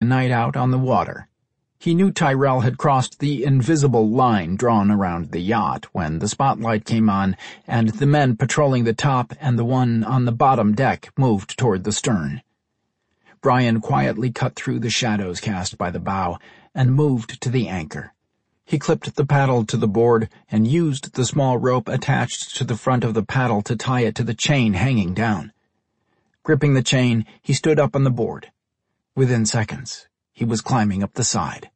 night out on the water. He knew Tyrell had crossed the invisible line drawn around the yacht when the spotlight came on and the men patrolling the top and the one on the bottom deck moved toward the stern. Brian quietly cut through the shadows cast by the bow and moved to the anchor. He clipped the paddle to the board and used the small rope attached to the front of the paddle to tie it to the chain hanging down. Gripping the chain, he stood up on the board. Within seconds, he was climbing up the side.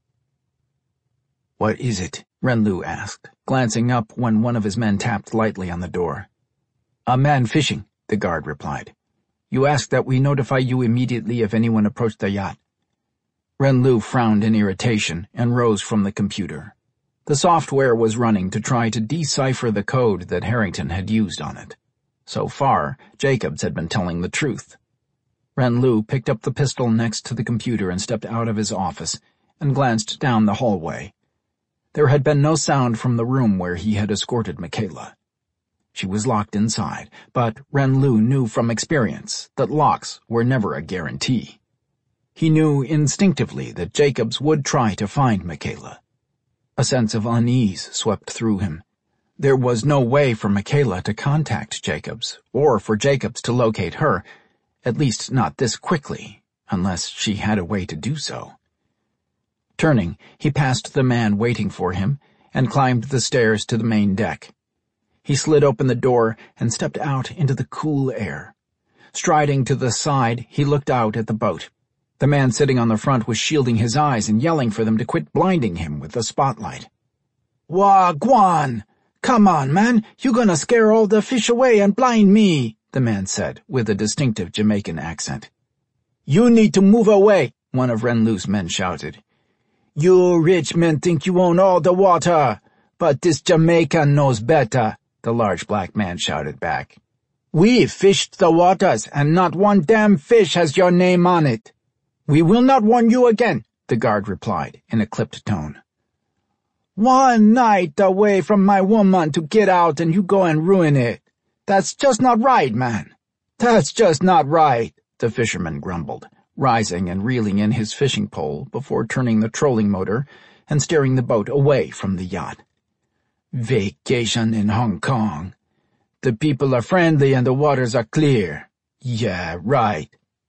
"What is it?" Renlu asked, glancing up when one of his men tapped lightly on the door. "A man fishing," the guard replied. "You asked that we notify you immediately if anyone approached the yacht." Renlu frowned in irritation and rose from the computer. The software was running to try to decipher the code that Harrington had used on it. So far, Jacobs had been telling the truth. Renlu picked up the pistol next to the computer and stepped out of his office and glanced down the hallway. There had been no sound from the room where he had escorted Michaela. She was locked inside, but Renlu knew from experience that locks were never a guarantee. He knew instinctively that Jacobs would try to find Michaela. A sense of unease swept through him. There was no way for Michaela to contact Jacobs, or for Jacobs to locate her, at least not this quickly, unless she had a way to do so. Turning, he passed the man waiting for him and climbed the stairs to the main deck. He slid open the door and stepped out into the cool air. Striding to the side, he looked out at the boat. The man sitting on the front was shielding his eyes and yelling for them to quit blinding him with the spotlight. "Wagwan! Come on, man, you gonna scare all the fish away and blind me," the man said, with a distinctive Jamaican accent. "You need to move away," one of Renlu's men shouted. "You rich men think you own all the water, but this Jamaican knows better," the large black man shouted back. "We've fished the waters, and not one damn fish has your name on it." "We will not warn you again," the guard replied, in a clipped tone. "One night away from my woman to get out and you go and ruin it. That's just not right, man. That's just not right," the fisherman grumbled, rising and reeling in his fishing pole before turning the trolling motor and steering the boat away from the yacht. "Vacation in Hong Kong. The people are friendly and the waters are clear. Yeah, right."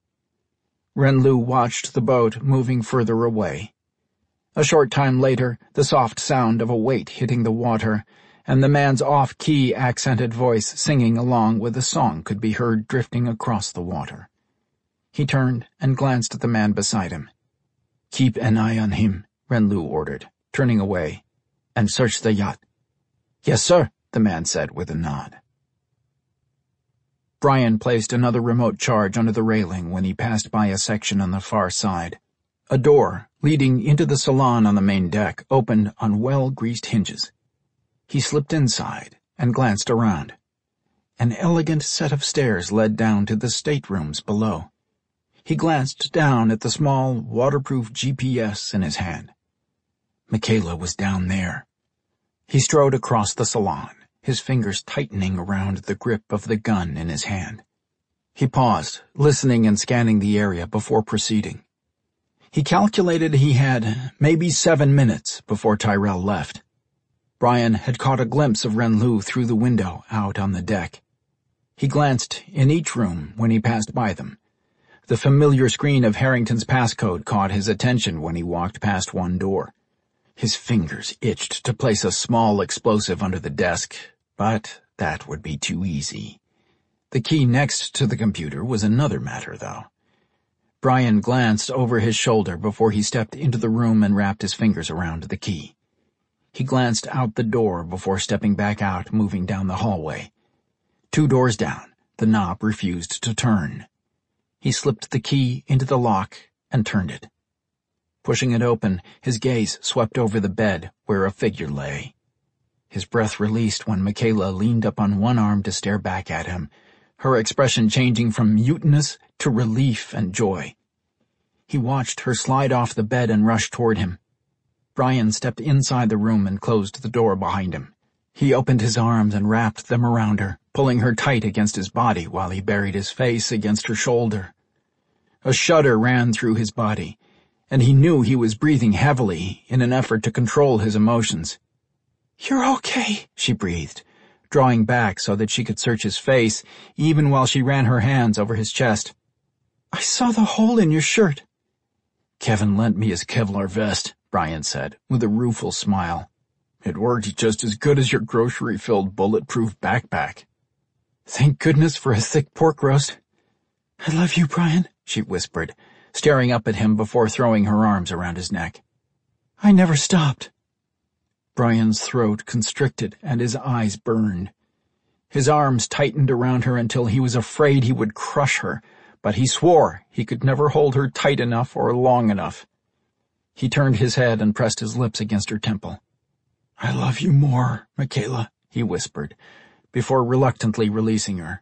Renlu watched the boat moving further away. A short time later, the soft sound of a weight hitting the water and the man's off-key accented voice singing along with a song could be heard drifting across the water. He turned and glanced at the man beside him. "Keep an eye on him," Renlu ordered, turning away, "and search the yacht." "Yes, sir," the man said with a nod. Brian placed another remote charge under the railing when he passed by a section on the far side. A door, leading into the salon on the main deck, opened on well-greased hinges. He slipped inside and glanced around. An elegant set of stairs led down to the staterooms below. He glanced down at the small, waterproof GPS in his hand. Michaela was down there. He strode across the salon, his fingers tightening around the grip of the gun in his hand. He paused, listening and scanning the area before proceeding. He calculated he had maybe 7 minutes before Tyrell left. Brian had caught a glimpse of Renlu through the window out on the deck. He glanced in each room when he passed by them. The familiar screen of Harrington's passcode caught his attention when he walked past one door. His fingers itched to place a small explosive under the desk, but that would be too easy. The key next to the computer was another matter, though. Brian glanced over his shoulder before he stepped into the room and wrapped his fingers around the key. He glanced out the door before stepping back out, moving down the hallway. 2 doors down, the knob refused to turn. He slipped the key into the lock and turned it. Pushing it open, his gaze swept over the bed where a figure lay. His breath released when Michaela leaned up on one arm to stare back at him, her expression changing from mutinous to relief and joy. He watched her slide off the bed and rush toward him. Brian stepped inside the room and closed the door behind him. He opened his arms and wrapped them around her, pulling her tight against his body while he buried his face against her shoulder. A shudder ran through his body. and he knew he was breathing heavily in an effort to control his emotions. "You're okay," she breathed, drawing back so that she could search his face, even while she ran her hands over his chest. "I saw the hole in your shirt." "Kevin lent me his Kevlar vest," Brian said, with a rueful smile. "It worked just as good as your grocery-filled bulletproof backpack." "Thank goodness for a thick pork roast." "I love you, Brian," she whispered, staring up at him before throwing her arms around his neck. "I never stopped." Brian's throat constricted and his eyes burned. His arms tightened around her until he was afraid he would crush her, but he swore he could never hold her tight enough or long enough. He turned his head and pressed his lips against her temple. "I love you more, Michaela," he whispered, before reluctantly releasing her.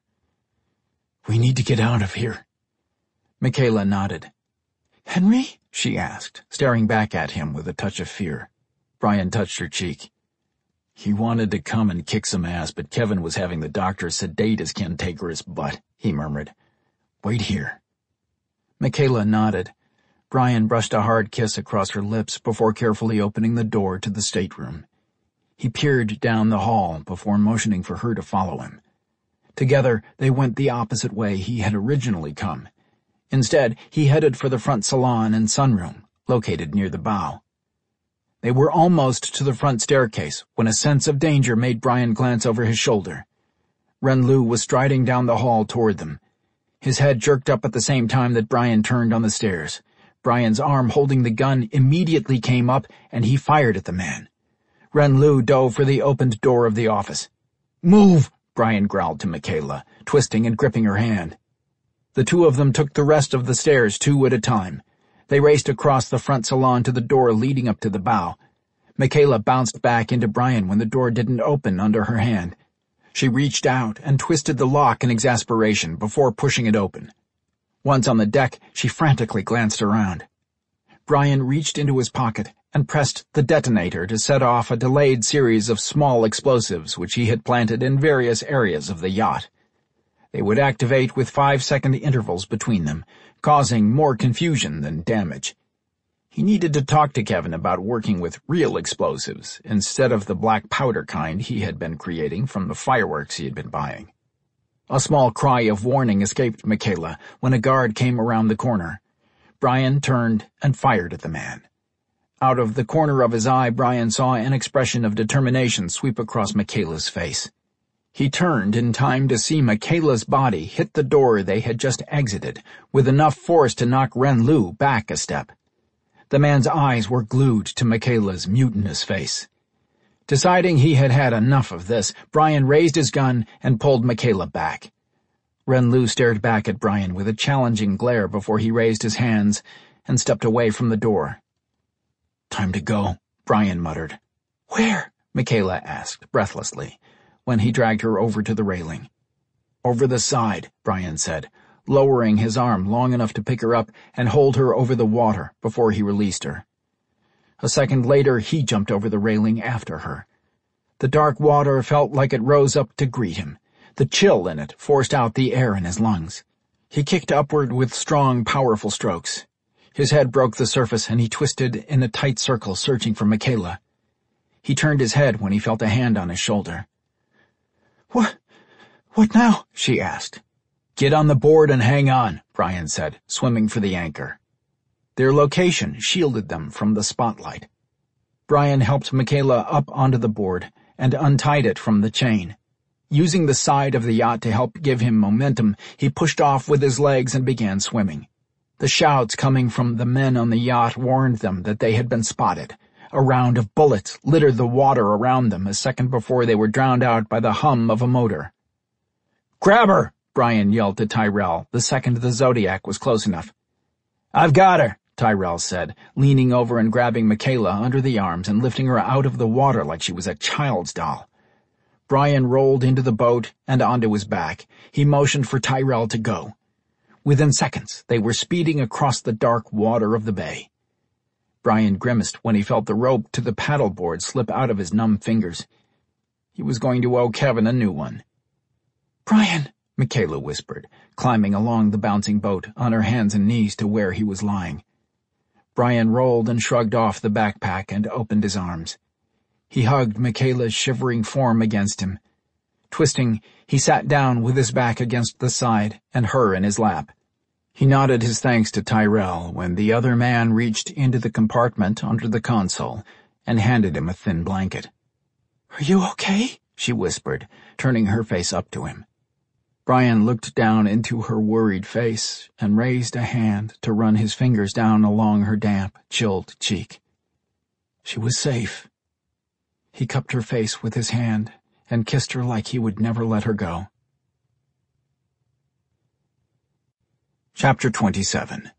"We need to get out of here." Michaela nodded. "Henry?" she asked, staring back at him with a touch of fear. Brian touched her cheek. "He wanted to come and kick some ass, but Kevin was having the doctor sedate his cantankerous butt," he murmured. "Wait here." Michaela nodded. Brian brushed a hard kiss across her lips before carefully opening the door to the stateroom. He peered down the hall before motioning for her to follow him. Together, they went the opposite way he had originally come. Instead, he headed for the front salon and sunroom, located near the bow. They were almost to the front staircase when a sense of danger made Brian glance over his shoulder. Renlu was striding down the hall toward them. His head jerked up at the same time that Brian turned on the stairs. Brian's arm holding the gun immediately came up, and he fired at the man. Renlu dove for the opened door of the office. "Move!" Brian growled to Michaela, twisting and gripping her hand. The two of them took the rest of the stairs 2 at a time. They raced across the front salon to the door leading up to the bow. Michaela bounced back into Brian when the door didn't open under her hand. She reached out and twisted the lock in exasperation before pushing it open. Once on the deck, she frantically glanced around. Brian reached into his pocket and pressed the detonator to set off a delayed series of small explosives which he had planted in various areas of the yacht. They would activate with 5-second intervals between them, causing more confusion than damage. He needed to talk to Kevin about working with real explosives instead of the black powder kind he had been creating from the fireworks he had been buying. A small cry of warning escaped Michaela when a guard came around the corner. Brian turned and fired at the man. Out of the corner of his eye, Brian saw an expression of determination sweep across Michaela's face. He turned in time to see Michaela's body hit the door they had just exited, with enough force to knock Renlu back a step. The man's eyes were glued to Michaela's mutinous face. Deciding he had had enough of this, Brian raised his gun and pulled Michaela back. Renlu stared back at Brian with a challenging glare before he raised his hands and stepped away from the door. "Time to go," Brian muttered. "Where?" Michaela asked, breathlessly, when he dragged her over to the railing. "Over the side," Brian said, lowering his arm long enough to pick her up and hold her over the water before he released her. A second later, he jumped over the railing after her. The dark water felt like it rose up to greet him. The chill in it forced out the air in his lungs. He kicked upward with strong, powerful strokes. His head broke the surface and he twisted in a tight circle, searching for Michaela. He turned his head when he felt a hand on his shoulder. What now?" she asked. "Get on the board and hang on," Brian said, swimming for the anchor. Their location shielded them from the spotlight. Brian helped Michaela up onto the board and untied it from the chain. Using the side of the yacht to help give him momentum, he pushed off with his legs and began swimming. The shouts coming from the men on the yacht warned them that they had been spotted. A round of bullets littered the water around them a second before they were drowned out by the hum of a motor. "Grab her!" Brian yelled to Tyrell the second the Zodiac was close enough. "I've got her," Tyrell said, leaning over and grabbing Michaela under the arms and lifting her out of the water like she was a child's doll. Brian rolled into the boat and onto his back. He motioned for Tyrell to go. Within seconds, they were speeding across the dark water of the bay. Brian grimaced when he felt the rope to the paddleboard slip out of his numb fingers. He was going to owe Kevin a new one. "Brian," Michaela whispered, climbing along the bouncing boat on her hands and knees to where he was lying. Brian rolled and shrugged off the backpack and opened his arms. He hugged Michaela's shivering form against him. Twisting, he sat down with his back against the side and her in his lap. He nodded his thanks to Tyrell when the other man reached into the compartment under the console and handed him a thin blanket. "Are you okay?" she whispered, turning her face up to him. Brian looked down into her worried face and raised a hand to run his fingers down along her damp, chilled cheek. She was safe. He cupped her face with his hand and kissed her like he would never let her go. Chapter 27.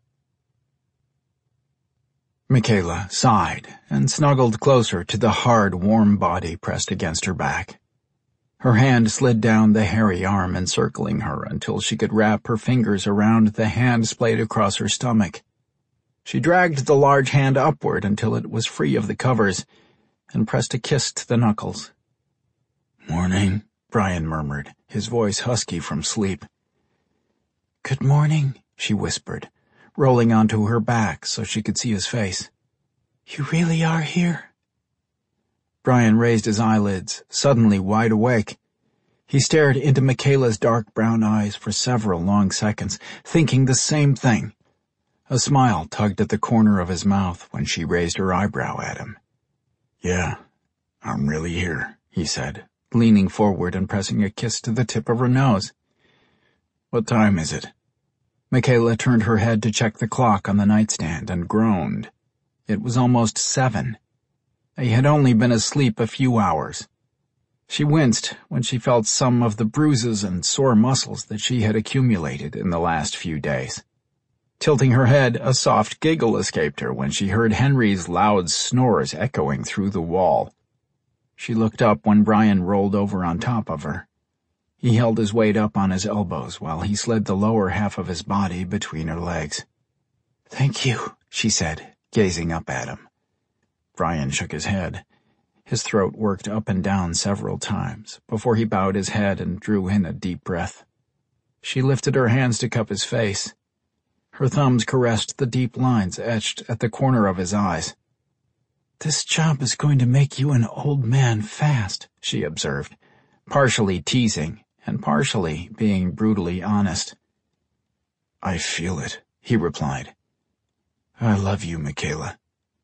Michaela sighed and snuggled closer to the hard, warm body pressed against her back. Her hand slid down the hairy arm encircling her until she could wrap her fingers around the hand splayed across her stomach. She dragged the large hand upward until it was free of the covers and pressed a kiss to the knuckles. "Morning," Brian murmured, his voice husky from sleep. "Good morning," she whispered, rolling onto her back so she could see his face. "You really are here?" Brian raised his eyelids, suddenly wide awake. He stared into Michaela's dark brown eyes for several long seconds, thinking the same thing. A smile tugged at the corner of his mouth when she raised her eyebrow at him. "Yeah, I'm really here," he said, leaning forward and pressing a kiss to the tip of her nose. "What time is it?" Michaela turned her head to check the clock on the nightstand and groaned. It was almost 7. They had only been asleep a few hours. She winced when she felt some of the bruises and sore muscles that she had accumulated in the last few days. Tilting her head, a soft giggle escaped her when she heard Henry's loud snores echoing through the wall. She looked up when Brian rolled over on top of her. He held his weight up on his elbows while he slid the lower half of his body between her legs. "Thank you," she said, gazing up at him. Brian shook his head. His throat worked up and down several times before he bowed his head and drew in a deep breath. She lifted her hands to cup his face. Her thumbs caressed the deep lines etched at the corner of his eyes. "This job is going to make you an old man fast," she observed, partially teasing and partially being brutally honest. "I feel it," he replied. "I love you, Michaela.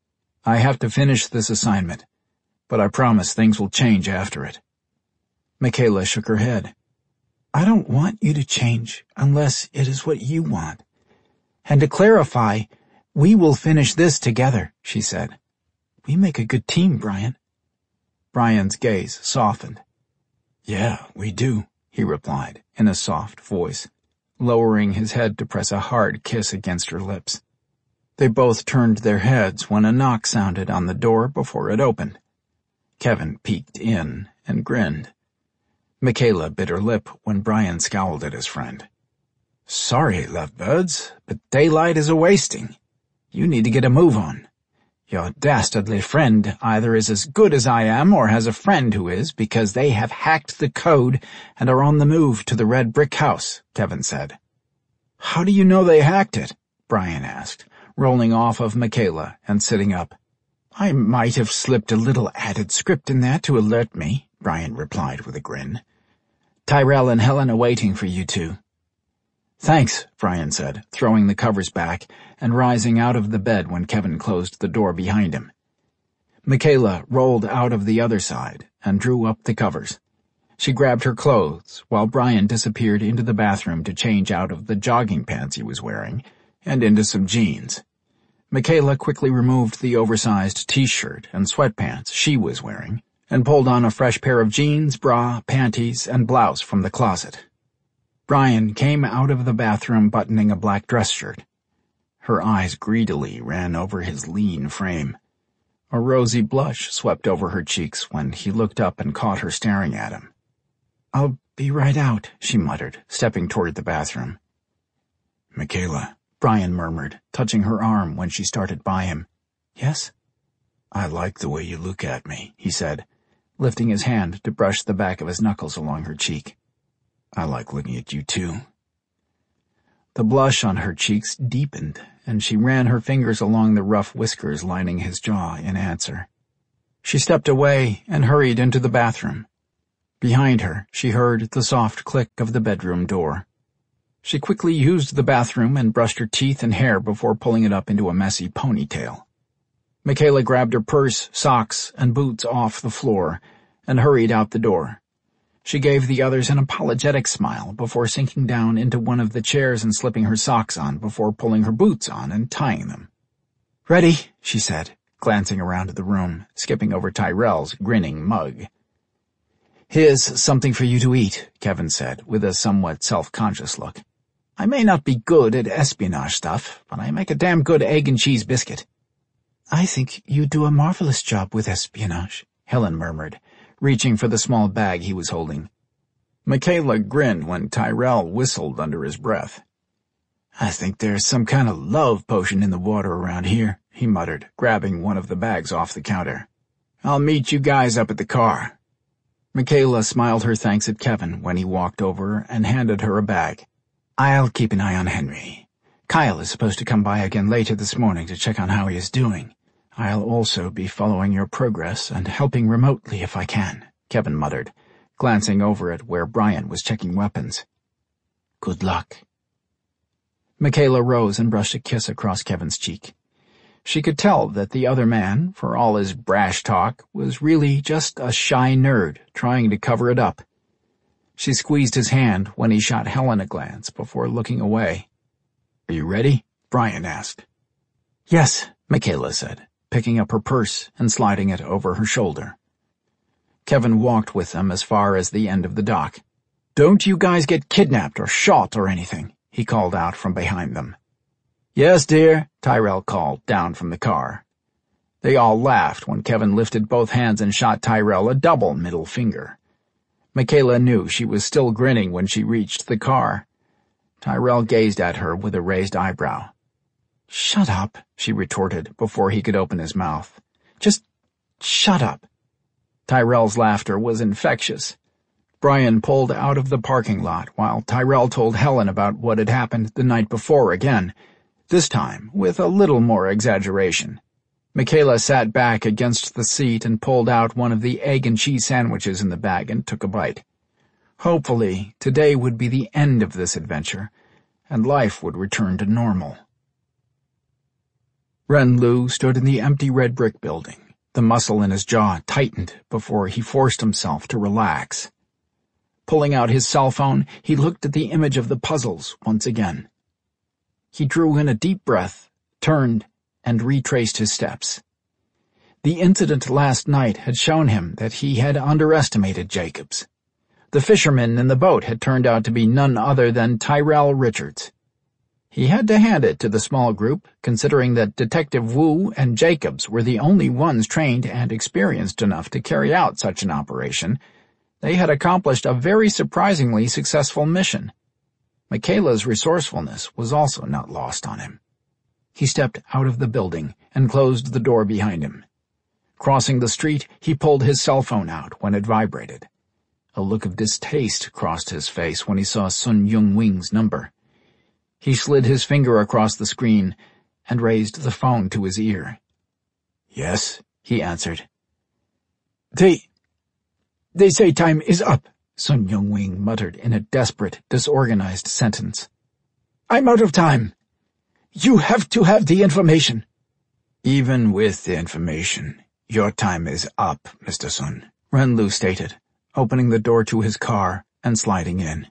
I have to finish this assignment, but I promise things will change after it." Michaela shook her head. "I don't want you to change unless it is what you want. And to clarify, we will finish this together," she said. "We make a good team, Brian." Brian's gaze softened. "Yeah, we do," he replied in a soft voice, lowering his head to press a hard kiss against her lips. They both turned their heads when a knock sounded on the door before it opened. Kevin peeked in and grinned. Michaela bit her lip when Brian scowled at his friend. "Sorry, lovebirds, but daylight is a-wasting. You need to get a move on. Your dastardly friend either is as good as I am or has a friend who is, because they have hacked the code and are on the move to the red brick house," Kevin said. "How do you know they hacked it?" Brian asked, rolling off of Michaela and sitting up. "I might have slipped a little added script in there to alert me," Brian replied with a grin. "Tyrell and Helen are waiting for you two." "Thanks," Brian said, throwing the covers back and rising out of the bed when Kevin closed the door behind him. Michaela rolled out of the other side and drew up the covers. She grabbed her clothes while Brian disappeared into the bathroom to change out of the jogging pants he was wearing and into some jeans. Michaela quickly removed the oversized t-shirt and sweatpants she was wearing and pulled on a fresh pair of jeans, bra, panties, and blouse from the closet. Brian came out of the bathroom buttoning a black dress shirt. Her eyes greedily ran over his lean frame. A rosy blush swept over her cheeks when he looked up and caught her staring at him. "I'll be right out," she muttered, stepping toward the bathroom. "Michaela," Brian murmured, touching her arm when she started by him. "Yes?" "I like the way you look at me," he said, lifting his hand to brush the back of his knuckles along her cheek. "I like looking at you too." The blush on her cheeks deepened and she ran her fingers along the rough whiskers lining his jaw in answer. She stepped away and hurried into the bathroom. Behind her, she heard the soft click of the bedroom door. She quickly used the bathroom and brushed her teeth and hair before pulling it up into a messy ponytail. Michaela grabbed her purse, socks, and boots off the floor and hurried out the door. She gave the others an apologetic smile before sinking down into one of the chairs and slipping her socks on before pulling her boots on and tying them. "Ready," she said, glancing around the room, skipping over Tyrell's grinning mug. "Here's something for you to eat," Kevin said, with a somewhat self-conscious look. "I may not be good at espionage stuff, but I make a damn good egg and cheese biscuit." "I think you do a marvelous job with espionage," Helen murmured, reaching for the small bag he was holding. Michaela grinned when Tyrell whistled under his breath. "I think there's some kind of love potion in the water around here," he muttered, grabbing one of the bags off the counter. "I'll meet you guys up at the car." Michaela smiled her thanks at Kevin when he walked over and handed her a bag. "I'll keep an eye on Henry. Kyle is supposed to come by again later this morning to check on how he is doing. I'll also be following your progress and helping remotely if I can," Kevin muttered, glancing over at where Brian was checking weapons. "Good luck." Michaela rose and brushed a kiss across Kevin's cheek. She could tell that the other man, for all his brash talk, was really just a shy nerd trying to cover it up. She squeezed his hand when he shot Helen a glance before looking away. "Are you ready?" Brian asked. "Yes," Michaela said, picking up her purse and sliding it over her shoulder. Kevin walked with them as far as the end of the dock. "Don't you guys get kidnapped or shot or anything," he called out from behind them. "Yes, dear," Tyrell called down from the car. They all laughed when Kevin lifted both hands and shot Tyrell a double middle finger. Michaela knew she was still grinning when she reached the car. Tyrell gazed at her with a raised eyebrow. "Shut up," she retorted before he could open his mouth. "Just shut up." Tyrell's laughter was infectious. Brian pulled out of the parking lot while Tyrell told Helen about what had happened the night before again, this time with a little more exaggeration. Michaela sat back against the seat and pulled out one of the egg and cheese sandwiches in the bag and took a bite. Hopefully, today would be the end of this adventure, and life would return to normal. Renlu stood in the empty red brick building. The muscle in his jaw tightened before he forced himself to relax. Pulling out his cell phone, he looked at the image of the puzzles once again. He drew in a deep breath, turned, and retraced his steps. The incident last night had shown him that he had underestimated Jacobs. The fisherman in the boat had turned out to be none other than Tyrell Richards. He had to hand it to the small group, considering that Detective Wu and Jacobs were the only ones trained and experienced enough to carry out such an operation. They had accomplished a very surprisingly successful mission. Michaela's resourcefulness was also not lost on him. He stepped out of the building and closed the door behind him. Crossing the street, he pulled his cell phone out when it vibrated. A look of distaste crossed his face when he saw Sun Yung-wing's number. He slid his finger across the screen and raised the phone to his ear. "Yes," he answered. They say time is up," Sun Yung-wing muttered in a desperate, disorganized sentence. "I'm out of time. You have to have the information." "Even with the information, your time is up, Mr. Sun," Renlu stated, opening the door to his car and sliding in.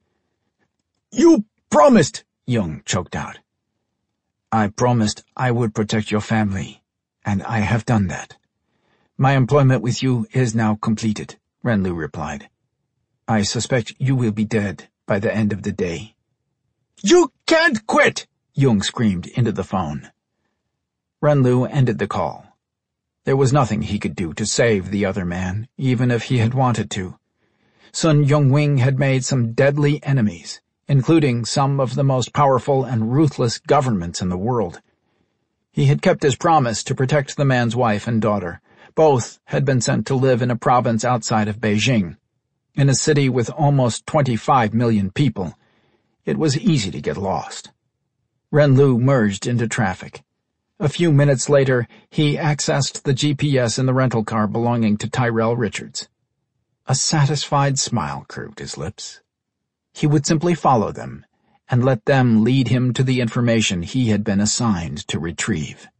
"You promised," Yung choked out. "I promised I would protect your family, and I have done that. My employment with you is now completed," Renlu replied. "I suspect you will be dead by the end of the day." "You can't quit!" Yung screamed into the phone. Renlu ended the call. There was nothing he could do to save the other man, even if he had wanted to. Sun Yung-wing had made some deadly enemies, including some of the most powerful and ruthless governments in the world. He had kept his promise to protect the man's wife and daughter. Both had been sent to live in a province outside of Beijing. In a city with almost 25 million people, it was easy to get lost. Renlu merged into traffic. A few minutes later, he accessed the GPS in the rental car belonging to Tyrell Richards. A satisfied smile curved his lips. He would simply follow them and let them lead him to the information he had been assigned to retrieve.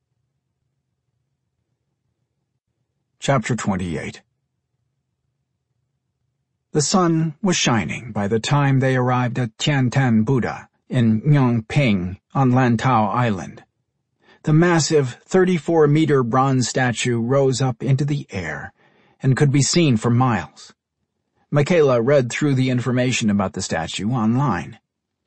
Chapter 28. The sun was shining by the time they arrived at Tiantan Buddha in Nyongping on Lantau Island. The massive 34-meter bronze statue rose up into the air and could be seen for miles. Michaela read through the information about the statue online.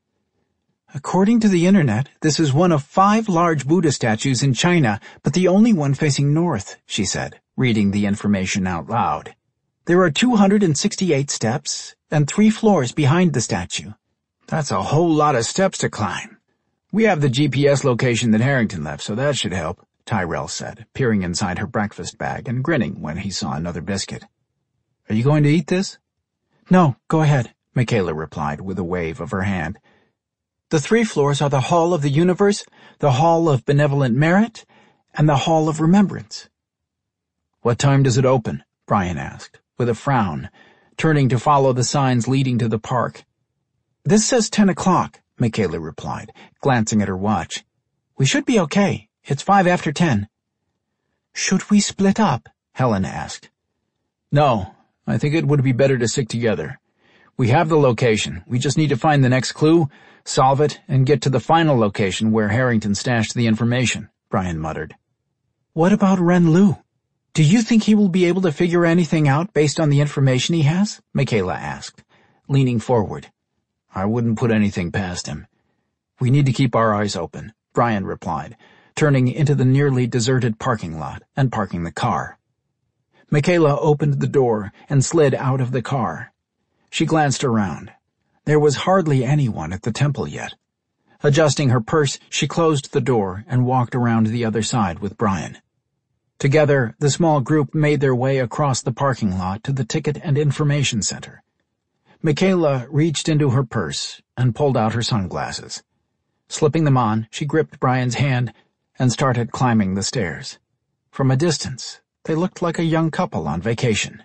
According to the internet, this is one of 5 large Buddha statues in China, but the only one facing north, she said, reading the information out loud. There are 268 steps and 3 floors behind the statue. That's a whole lot of steps to climb. We have the GPS location that Harrington left, so that should help, Tyrell said, peering inside her breakfast bag and grinning when he saw another biscuit. Are you going to eat this? No, go ahead, Michaela replied with a wave of her hand. The 3 floors are the Hall of the Universe, the Hall of Benevolent Merit, and the Hall of Remembrance. What time does it open? Brian asked, with a frown, turning to follow the signs leading to the park. This says 10 o'clock, Michaela replied, glancing at her watch. We should be okay. It's 5 after 10. Should we split up? Helen asked. No, I think it would be better to stick together. We have the location. We just need to find the next clue, solve it, and get to the final location where Harrington stashed the information, Brian muttered. What about Renlu? Do you think he will be able to figure anything out based on the information he has? Michaela asked, leaning forward. I wouldn't put anything past him. We need to keep our eyes open, Brian replied, turning into the nearly deserted parking lot and parking the car. Michaela opened the door and slid out of the car. She glanced around. There was hardly anyone at the temple yet. Adjusting her purse, she closed the door and walked around the other side with Brian. Together, the small group made their way across the parking lot to the Ticket and Information Center. Michaela reached into her purse and pulled out her sunglasses. Slipping them on, she gripped Brian's hand and started climbing the stairs. From a distance, they looked like a young couple on vacation.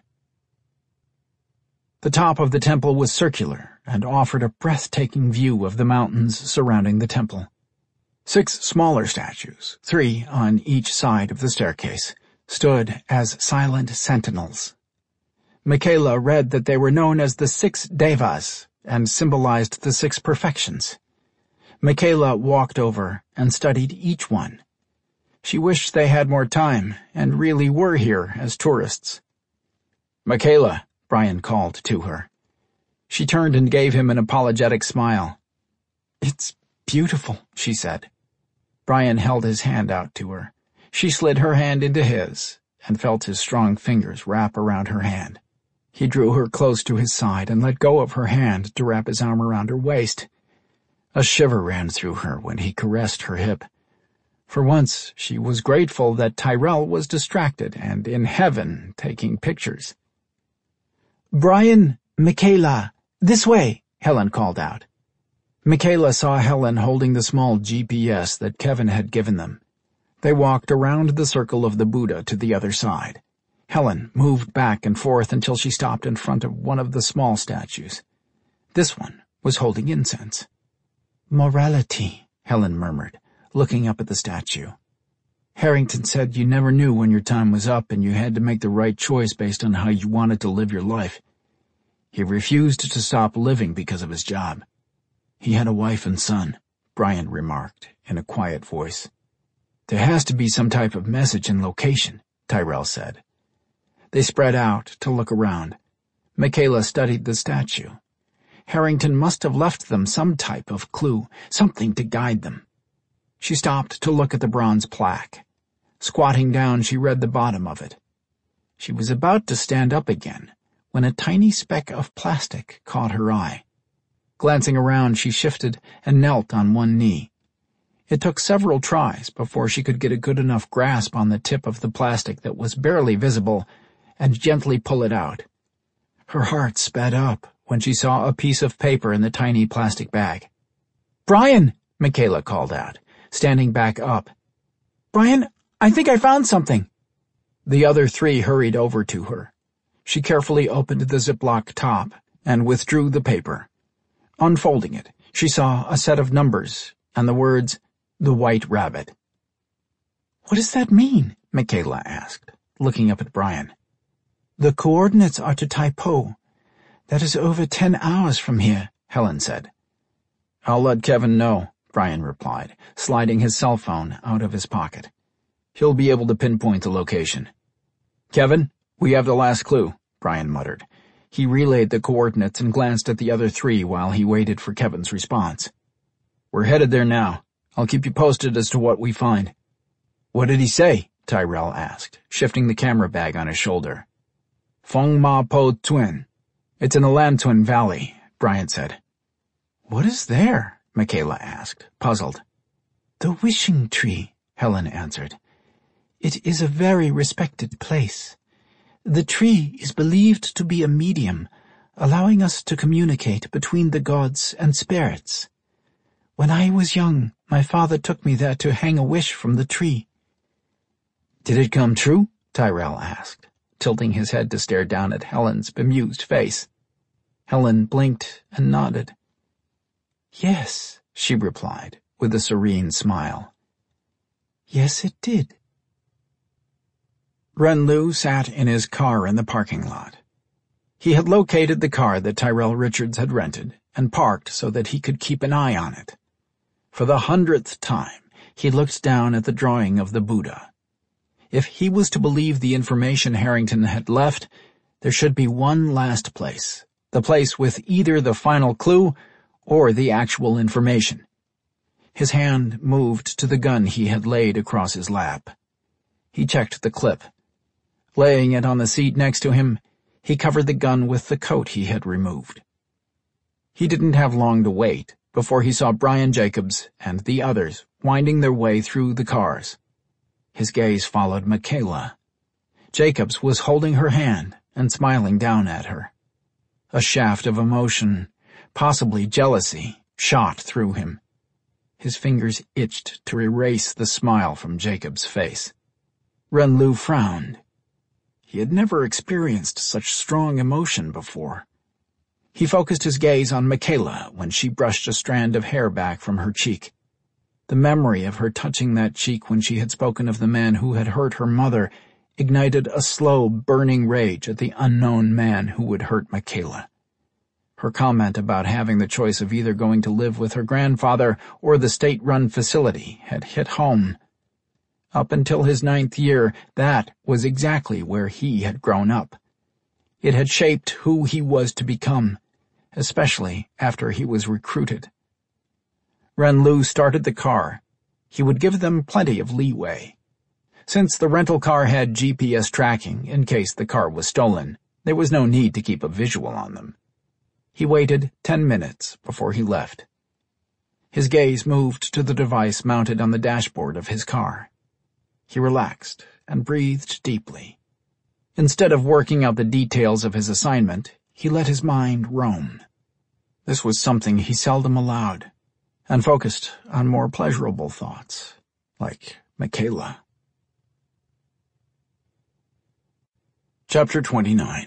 The top of the temple was circular and offered a breathtaking view of the mountains surrounding the temple. 6 smaller statues, 3 on each side of the staircase, stood as silent sentinels. Michaela read that they were known as the 6 Devas and symbolized the 6 perfections. Michaela walked over and studied each one. She wished they had more time and really were here as tourists. Michaela, Brian called to her. She turned and gave him an apologetic smile. It's beautiful, she said. Brian held his hand out to her. She slid her hand into his and felt his strong fingers wrap around her hand. He drew her close to his side and let go of her hand to wrap his arm around her waist. A shiver ran through her when he caressed her hip. For once, she was grateful that Tyrell was distracted and in heaven taking pictures. Brian, Michaela, this way, Helen called out. Michaela saw Helen holding the small GPS that Kevin had given them. They walked around the circle of the Buddha to the other side. Helen moved back and forth until she stopped in front of one of the small statues. This one was holding incense. Morality, Helen murmured, looking up at the statue. Harrington said you never knew when your time was up and you had to make the right choice based on how you wanted to live your life. He refused to stop living because of his job. He had a wife and son, Brian remarked in a quiet voice. There has to be some type of message and location, Tyrell said. They spread out to look around. Michaela studied the statue. Harrington must have left them some type of clue, something to guide them. She stopped to look at the bronze plaque. Squatting down, she read the bottom of it. She was about to stand up again when a tiny speck of plastic caught her eye. Glancing around, she shifted and knelt on one knee. It took several tries before she could get a good enough grasp on the tip of the plastic that was barely visible and gently pull it out. Her heart sped up when she saw a piece of paper in the tiny plastic bag. Brian! Michaela called out, standing back up. "Brian, I think I found something." The other three hurried over to her. She carefully opened the Ziploc top and withdrew the paper. Unfolding it, she saw a set of numbers and the words, "The White Rabbit." "What does that mean?" Michaela asked, looking up at Brian. "The coordinates are to Tai Po. That is over 10 hours from here," Helen said. "I'll let Kevin know," Brian replied, sliding his cell phone out of his pocket. "He'll be able to pinpoint the location." "Kevin, we have the last clue," Brian muttered. He relayed the coordinates and glanced at the other three while he waited for Kevin's response. "We're headed there now. I'll keep you posted as to what we find." "What did he say?" Tyrell asked, shifting the camera bag on his shoulder. "Fong Ma Po Twin. It's in the Lantuen Valley," Brian said. "What is there?" Michaela asked, puzzled. "The Wishing Tree," Helen answered. "It is a very respected place. The tree is believed to be a medium, allowing us to communicate between the gods and spirits. When I was young, my father took me there to hang a wish from the tree." "Did it come true?" Tyrell asked, tilting his head to stare down at Helen's bemused face. Helen blinked and nodded. "Yes," she replied, with a serene smile. "Yes, it did." Renlu sat in his car in the parking lot. He had located the car that Tyrell Richards had rented and parked so that he could keep an eye on it. For the 100th time, he looked down at the drawing of the Buddha. If he was to believe the information Harrington had left, there should be one last place, the place with either the final clue or the actual information. His hand moved to the gun he had laid across his lap. He checked the clip. Laying it on the seat next to him, he covered the gun with the coat he had removed. He didn't have long to wait before he saw Brian Jacobs and the others winding their way through the cars. His gaze followed Michaela. Jacobs was holding her hand and smiling down at her. A shaft of emotion, possibly jealousy, shot through him. His fingers itched to erase the smile from Jacobs' face. Renlu frowned. He had never experienced such strong emotion before. He focused his gaze on Michaela when she brushed a strand of hair back from her cheek. The memory of her touching that cheek when she had spoken of the man who had hurt her mother ignited a slow, burning rage at the unknown man who would hurt Michaela. Her comment about having the choice of either going to live with her grandfather or the state-run facility had hit home. Up until his 9th year, that was exactly where he had grown up. It had shaped who he was to become, especially after he was recruited. Renlu started the car. He would give them plenty of leeway. Since the rental car had GPS tracking in case the car was stolen, there was no need to keep a visual on them. He waited 10 minutes before he left. His gaze moved to the device mounted on the dashboard of his car. He relaxed and breathed deeply. Instead of working out the details of his assignment, he let his mind roam. This was something he seldom allowed, and focused on more pleasurable thoughts, like Michaela. Chapter 29.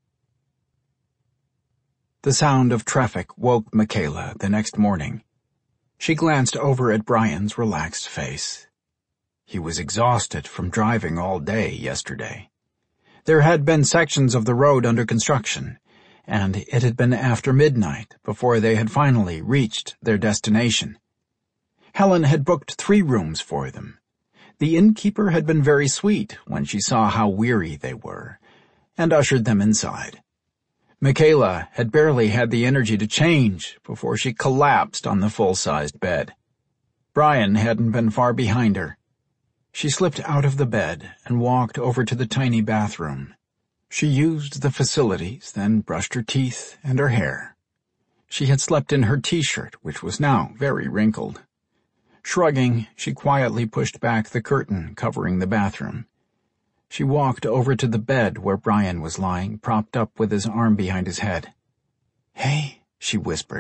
The sound of traffic woke Michaela the next morning. She glanced over at Brian's relaxed face. He was exhausted from driving all day yesterday. There had been sections of the road under construction, and it had been after midnight before they had finally reached their destination. Helen had booked 3 rooms for them. The innkeeper had been very sweet when she saw how weary they were, and ushered them inside. Michaela had barely had the energy to change before she collapsed on the full-sized bed. Brian hadn't been far behind her. She slipped out of the bed and walked over to the tiny bathroom. She used the facilities, then brushed her teeth and her hair. She had slept in her t-shirt, which was now very wrinkled. Shrugging, she quietly pushed back the curtain covering the bathroom. She walked over to the bed where Brian was lying, propped up with his arm behind his head. "Hey," she whispered,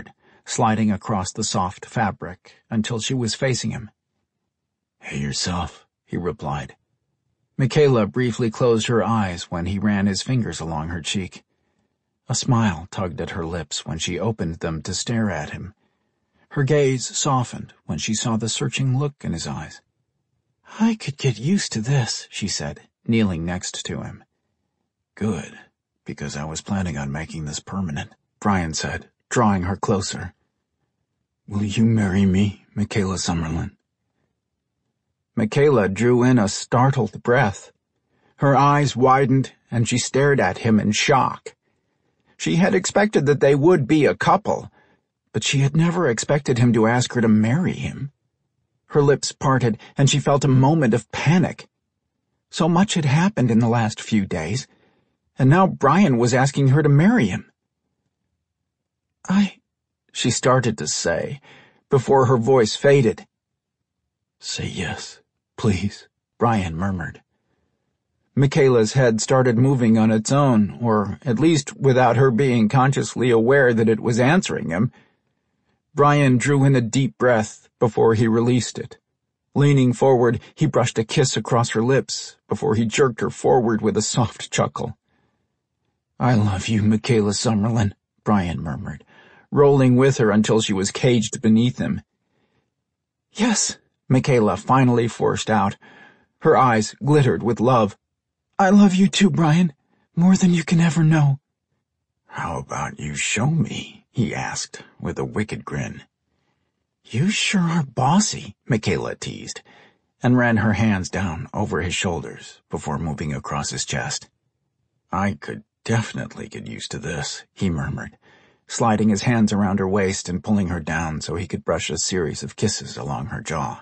sliding across the soft fabric until she was facing him. "Hey yourself," he replied. Michaela briefly closed her eyes when he ran his fingers along her cheek. A smile tugged at her lips when she opened them to stare at him. Her gaze softened when she saw the searching look in his eyes. "I could get used to this," she said, kneeling next to him. "Good, because I was planning on making this permanent," Brian said, drawing her closer. "Will you marry me, Michaela Summerlin?" Michaela drew in a startled breath. Her eyes widened, and she stared at him in shock. She had expected that they would be a couple, but she had never expected him to ask her to marry him. Her lips parted, and she felt a moment of panic. So much had happened in the last few days, and now Brian was asking her to marry him. She started to say, before her voice faded. "Say yes, please," Brian murmured. Michaela's head started moving on its own, or at least without her being consciously aware that it was answering him. Brian drew in a deep breath before he released it. Leaning forward, he brushed a kiss across her lips before he jerked her forward with a soft chuckle. "I love you, Michaela Summerlin," Brian murmured, rolling with her until she was caged beneath him. "Yes," Michaela finally forced out. Her eyes glittered with love. "I love you too, Brian, more than you can ever know." "How about you show me?" he asked, with a wicked grin. "You sure are bossy," Michaela teased, and ran her hands down over his shoulders before moving across his chest. "I could definitely get used to this," he murmured, sliding his hands around her waist and pulling her down so he could brush a series of kisses along her jaw.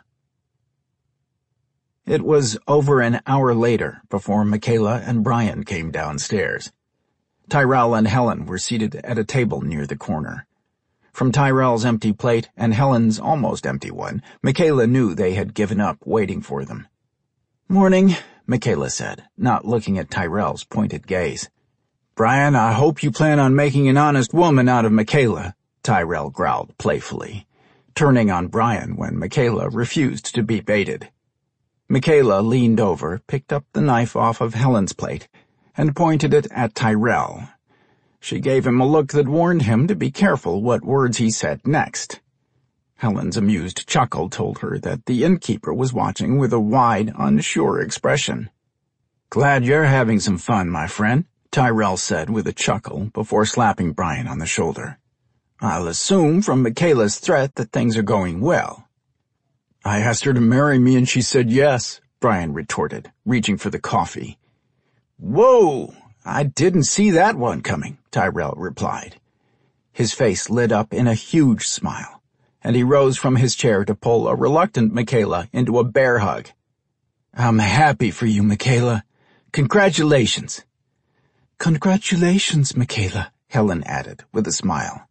It was over an hour later before Michaela and Brian came downstairs. Tyrell and Helen were seated at a table near the corner. From Tyrell's empty plate and Helen's almost empty one, Michaela knew they had given up waiting for them. "Morning," Michaela said, not looking at Tyrell's pointed gaze. "Brian, I hope you plan on making an honest woman out of Michaela," Tyrell growled playfully, turning on Brian when Michaela refused to be baited. Michaela leaned over, picked up the knife off of Helen's plate, and pointed it at Tyrell. She gave him a look that warned him to be careful what words he said next. Helen's amused chuckle told her that the innkeeper was watching with a wide, unsure expression. "Glad you're having some fun, my friend," Tyrell said with a chuckle before slapping Brian on the shoulder. "I'll assume from Michaela's threat that things are going well." "I asked her to marry me and she said yes," Brian retorted, reaching for the coffee. "Whoa! I didn't see that one coming," Tyrell replied. His face lit up in a huge smile, and he rose from his chair to pull a reluctant Michaela into a bear hug. "I'm happy for you, Michaela. Congratulations." "Congratulations, Michaela," Helen added with a smile.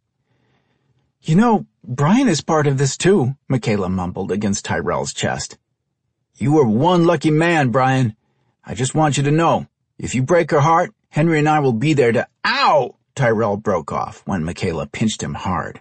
"You know, Brian is part of this too," Michaela mumbled against Tyrell's chest. "You are one lucky man, Brian. I just want you to know, if you break her heart, Henry and I will be there to—" "Ow!" Tyrell broke off when Michaela pinched him hard.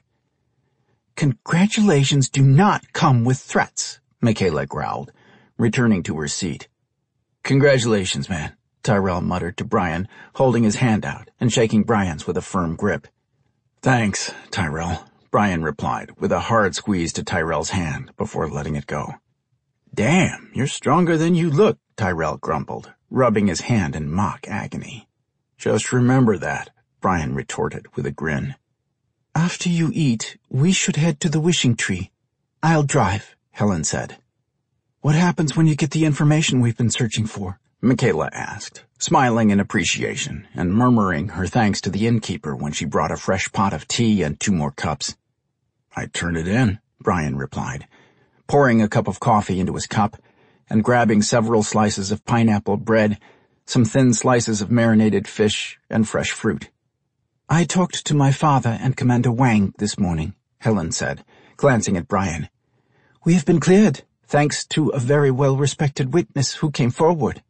"Congratulations do not come with threats," Michaela growled, returning to her seat. "Congratulations, man," Tyrell muttered to Brian, holding his hand out and shaking Brian's with a firm grip. "Thanks, Tyrell," Brian replied, with a hard squeeze to Tyrell's hand before letting it go. "Damn, you're stronger than you look," Tyrell grumbled, rubbing his hand in mock agony. "Just remember that," Brian retorted with a grin. "After you eat, we should head to the wishing tree. I'll drive," Helen said. "What happens when you get the information we've been searching for?" Michaela asked, smiling in appreciation and murmuring her thanks to the innkeeper when she brought a fresh pot of tea and 2 more cups. "I turned it in," Brian replied, pouring a cup of coffee into his cup and grabbing several slices of pineapple bread, some thin slices of marinated fish, and fresh fruit. "I talked to my father and Commander Wang this morning," Helen said, glancing at Brian. "We have been cleared, thanks to a very well-respected witness who came forward."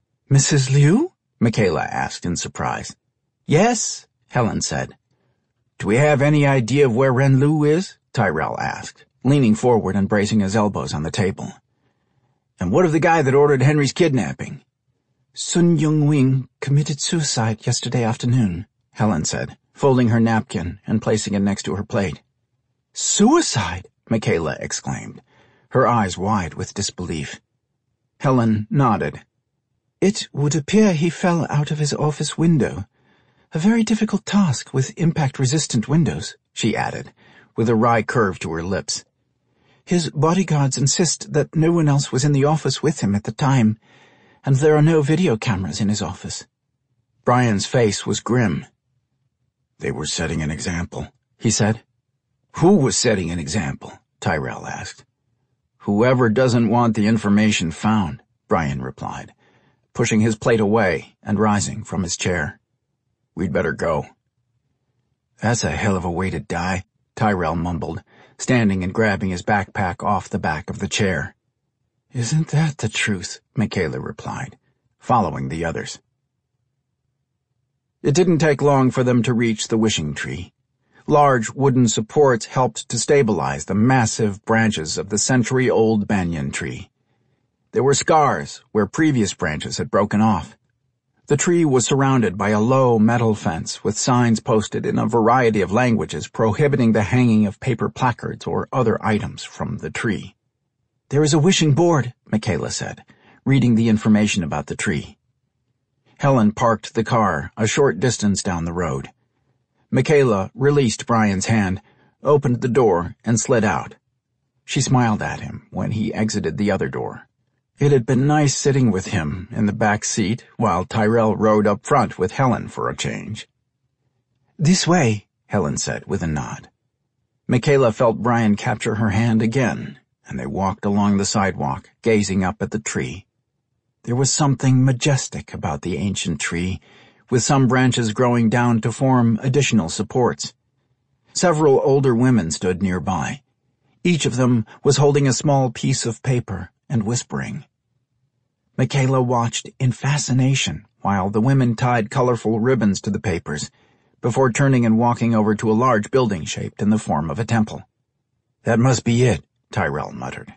"Mrs. Liu?" Michaela asked in surprise. "Yes," Helen said. Do we have any idea of where Ren-Lu is? Tyrell asked, leaning forward and bracing his elbows on the table. And what of the guy that ordered Henry's kidnapping? Sun Yung-wing committed suicide yesterday afternoon, Helen said, folding her napkin and placing it next to her plate. Suicide? Michaela exclaimed, her eyes wide with disbelief. Helen nodded. It would appear he fell out of his office window. A very difficult task with impact-resistant windows, she added, with a wry curve to her lips. His bodyguards insist that no one else was in the office with him at the time, and there are no video cameras in his office. Brian's face was grim. They were setting an example, he said. Who was setting an example? Tyrell asked. Whoever doesn't want the information found, Brian replied, pushing his plate away and rising from his chair. We'd better go. That's a hell of a way to die, Tyrell mumbled, standing and grabbing his backpack off the back of the chair. Isn't that the truth? Michaela replied, following the others. It didn't take long for them to reach the wishing tree. Large wooden supports helped to stabilize the massive branches of the century-old banyan tree. There were scars where previous branches had broken off. The tree was surrounded by a low metal fence with signs posted in a variety of languages prohibiting the hanging of paper placards or other items from the tree. There is a wishing board, Michaela said, reading the information about the tree. Helen parked the car a short distance down the road. Michaela released Brian's hand, opened the door, and slid out. She smiled at him when he exited the other door. It had been nice sitting with him in the back seat while Tyrell rode up front with Helen for a change. This way, Helen said with a nod. Michaela felt Brian capture her hand again, and they walked along the sidewalk, gazing up at the tree. There was something majestic about the ancient tree, with some branches growing down to form additional supports. Several older women stood nearby. Each of them was holding a small piece of paper and whispering. Michaela watched in fascination while the women tied colorful ribbons to the papers, before turning and walking over to a large building shaped in the form of a temple. That must be it, Tyrell muttered.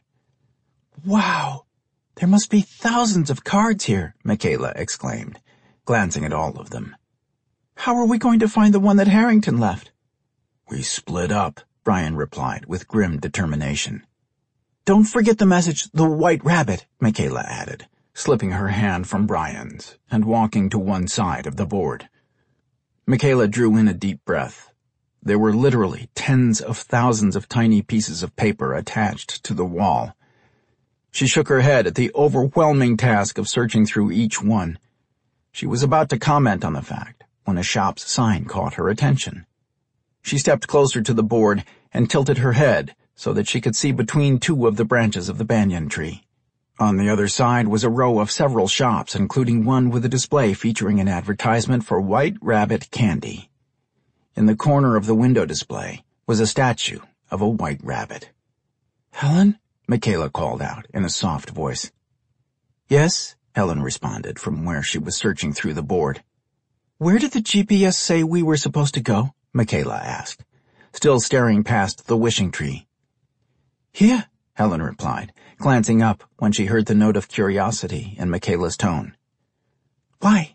Wow! There must be thousands of cards here, Michaela exclaimed, glancing at all of them. How are we going to find the one that Harrington left? We split up, Brian replied with grim determination. Don't forget the message, the White Rabbit, Michaela added, slipping her hand from Brian's and walking to one side of the board. Michaela drew in a deep breath. There were literally tens of thousands of tiny pieces of paper attached to the wall. She shook her head at the overwhelming task of searching through each one. She was about to comment on the fact when a shop's sign caught her attention. She stepped closer to the board and tilted her head so that she could see between two of the branches of the banyan tree. On the other side was a row of several shops, including one with a display featuring an advertisement for White Rabbit candy. In the corner of the window display was a statue of a white rabbit. "Helen?" Michaela called out in a soft voice. "Yes?" Helen responded from where she was searching through the board. "Where did the GPS say we were supposed to go?" Michaela asked, still staring past the wishing tree. "Here," Helen replied, glancing up when she heard the note of curiosity in Michaela's tone. "Why?"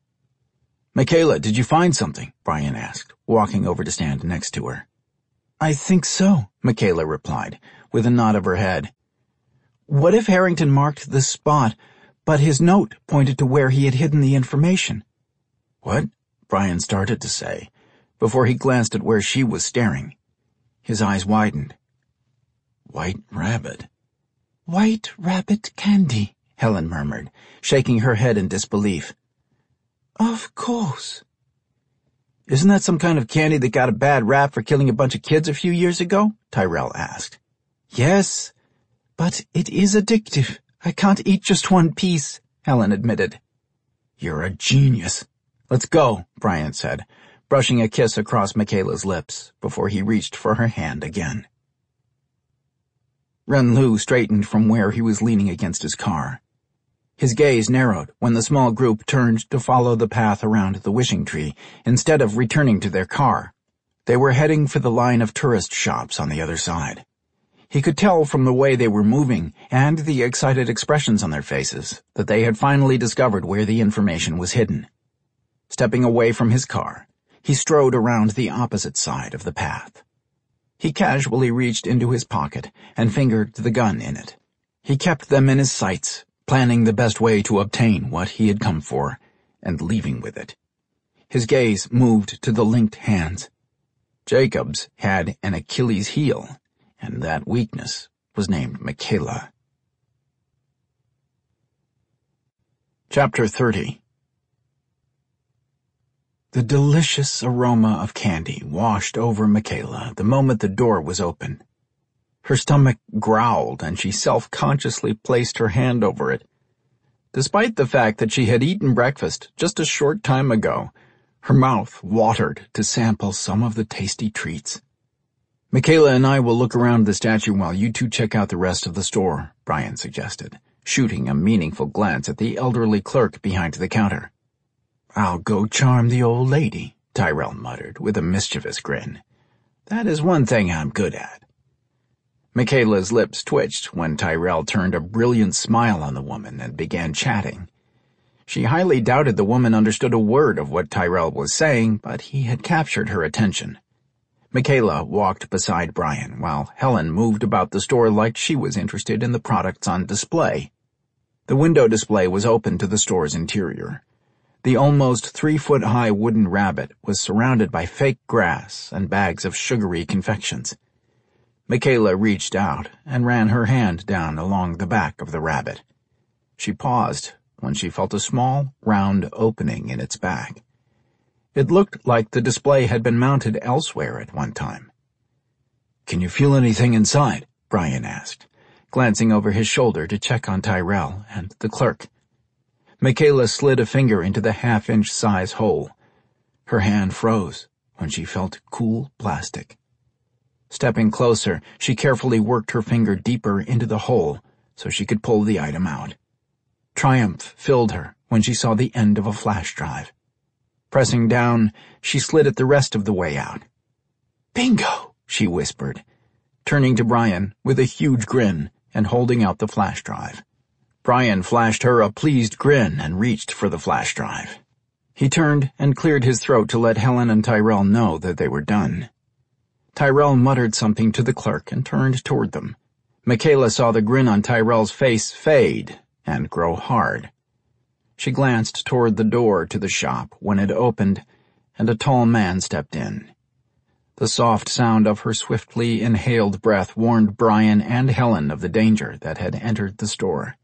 "Michaela, did you find something?" Brian asked, walking over to stand next to her. "I think so," Michaela replied, with a nod of her head. "What if Harrington marked this spot, but his note pointed to where he had hidden the information?" "What?" Brian started to say, before he glanced at where she was staring. His eyes widened. "White Rabbit." "White Rabbit candy," Helen murmured, shaking her head in disbelief. "Of course." "Isn't that some kind of candy that got a bad rap for killing a bunch of kids a few years ago?" Tyrell asked. "Yes, but it is addictive. I can't eat just one piece," Helen admitted. "You're a genius. Let's go," Brian said, brushing a kiss across Michaela's lips before he reached for her hand again. Ren-Lu straightened from where he was leaning against his car. His gaze narrowed when the small group turned to follow the path around the wishing tree instead of returning to their car. They were heading for the line of tourist shops on the other side. He could tell from the way they were moving and the excited expressions on their faces that they had finally discovered where the information was hidden. Stepping away from his car, he strode around the opposite side of the path. He casually reached into his pocket and fingered the gun in it. He kept them in his sights, planning the best way to obtain what he had come for, and leaving with it. His gaze moved to the linked hands. Jacobs had an Achilles heel, and that weakness was named Michaela. Chapter 30. The delicious aroma of candy washed over Michaela the moment the door was open. Her stomach growled, and she self-consciously placed her hand over it. Despite the fact that she had eaten breakfast just a short time ago, her mouth watered to sample some of the tasty treats. "Michaela and I will look around the statue while you two check out the rest of the store," Brian suggested, shooting a meaningful glance at the elderly clerk behind the counter. "I'll go charm the old lady," Tyrell muttered with a mischievous grin. "That is one thing I'm good at." Michaela's lips twitched when Tyrell turned a brilliant smile on the woman and began chatting. She highly doubted the woman understood a word of what Tyrell was saying, but he had captured her attention. Michaela walked beside Brian while Helen moved about the store like she was interested in the products on display. The window display was open to the store's interior. The almost 3-foot-high wooden rabbit was surrounded by fake grass and bags of sugary confections. Michaela reached out and ran her hand down along the back of the rabbit. She paused when she felt a small, round opening in its back. It looked like the display had been mounted elsewhere at one time. "Can you feel anything inside?" Brian asked, glancing over his shoulder to check on Tyrell and the clerk. Michaela slid a finger into the half-inch size hole. Her hand froze when she felt cool plastic. Stepping closer, she carefully worked her finger deeper into the hole so she could pull the item out. Triumph filled her when she saw the end of a flash drive. Pressing down, she slid it the rest of the way out. "Bingo!" she whispered, turning to Brian with a huge grin and holding out the flash drive. Brian flashed her a pleased grin and reached for the flash drive. He turned and cleared his throat to let Helen and Tyrell know that they were done. Tyrell muttered something to the clerk and turned toward them. Michaela saw the grin on Tyrell's face fade and grow hard. She glanced toward the door to the shop when it opened, and a tall man stepped in. The soft sound of her swiftly inhaled breath warned Brian and Helen of the danger that had entered the store.